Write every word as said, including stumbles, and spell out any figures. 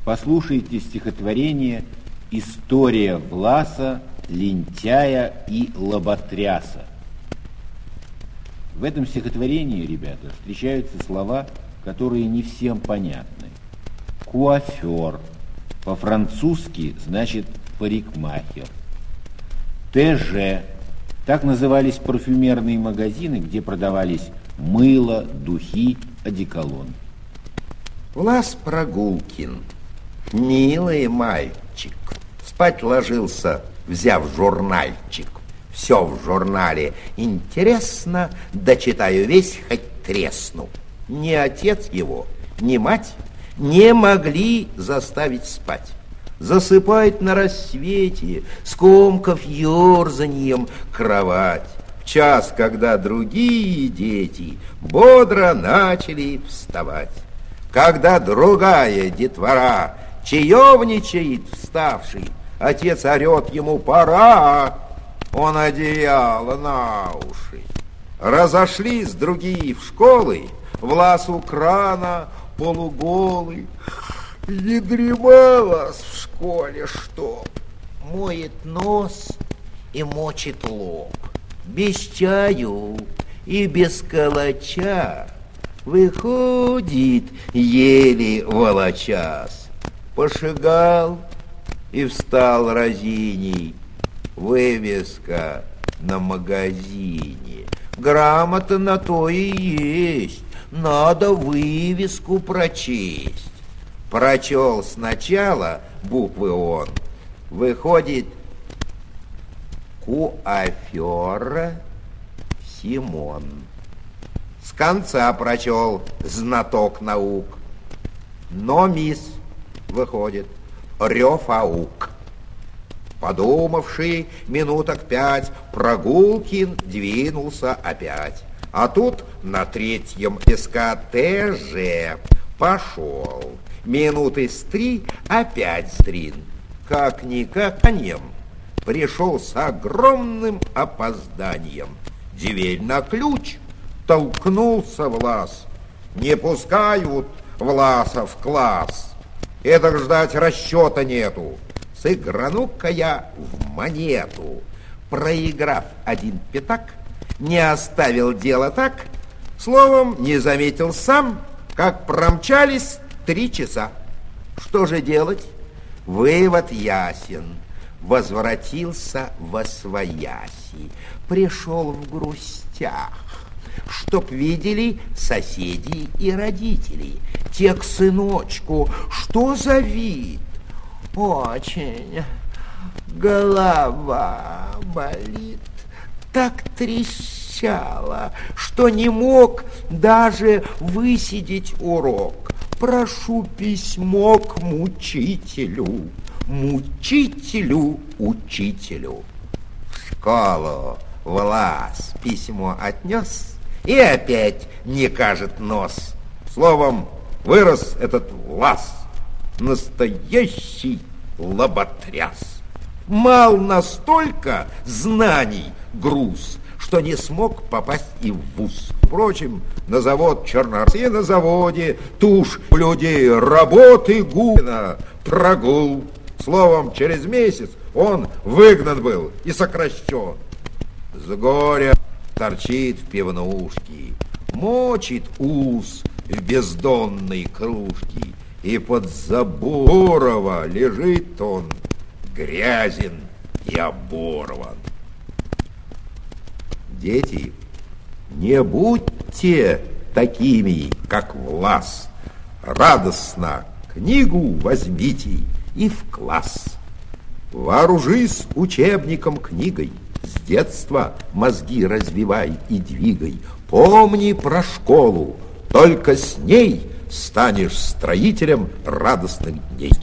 Послушайте стихотворение «История Власа, лентяя и лоботряса». В этом стихотворении, ребята, встречаются слова, которые не всем понятны. Куафер, по-французски значит парикмахер. ТЖ, так назывались парфюмерные магазины, где продавались мыло, духи, одеколон. Влас Прогулкин, милый мальчик, спать ложился, взяв журнальчик. Все в журнале интересно, дочитаю весь, хоть тресну. Ни отец его, ни мать не могли заставить спать. Засыпает на рассвете, скомкав ерзаньем кровать. В час, когда другие дети бодро начали вставать. Когда другая детвора чаевничает вставший, отец орет ему «пора», он одеяло на уши. Разошлись другие в школы, Влас у крана полуголый. Не дремалось в школе, что моет нос и мочит лоб. Без чаю и без калача выходит еле волочас. Пошагал и встал разиней. Вывеска на магазине. Грамота на то и есть. Надо вывеску прочесть. Прочел сначала буквы он. Выходит Куафер Симон. С конца прочел знаток наук. Но мисс выходит Рёфаук. Подумавший минуток пять, Прогулкин двинулся опять. А тут на третьем СКТЖ пошел. Минуты с три опять стрин. Как-никак конем пришел с огромным опозданием. Дверь на ключ, толкнулся Влас. Не пускают Власа в класс. Это ждать расчета нету. Сыграну-ка я в монету. Проиграв один пятак, не оставил дело так, словом, не заметил сам, как промчались три часа. Что же делать? Вывод ясен. Возвратился восвояси, пришел в грустях, чтоб видели соседи и родители. Те к сыночку: что за вид? Очень голова болит. Так трещала, что не мог даже высидеть урок. Прошу письмо к мучителю, мучителю, учителю. В школу Влас письмо отнес и опять не кажет нос. Словом, вырос этот Влас, настоящий лоботряс. Мал настолько знаний груз, что не смог попасть и в вуз. Впрочем, на завод Чернорс и на заводе тушь у людей работы гуна прогул. Словом, через месяц он выгнан был и сокращен. С горя торчит в пивнушке, мочит ус в бездонной кружке, и под Заборова лежит он грязен и оборван. Дети, не будьте такими, как Влас. Радостно книгу возьмите и в класс. Вооружись учебником книгой, с детства мозги развивай и двигай. Помни про школу, только с ней станешь строителем радостных дней.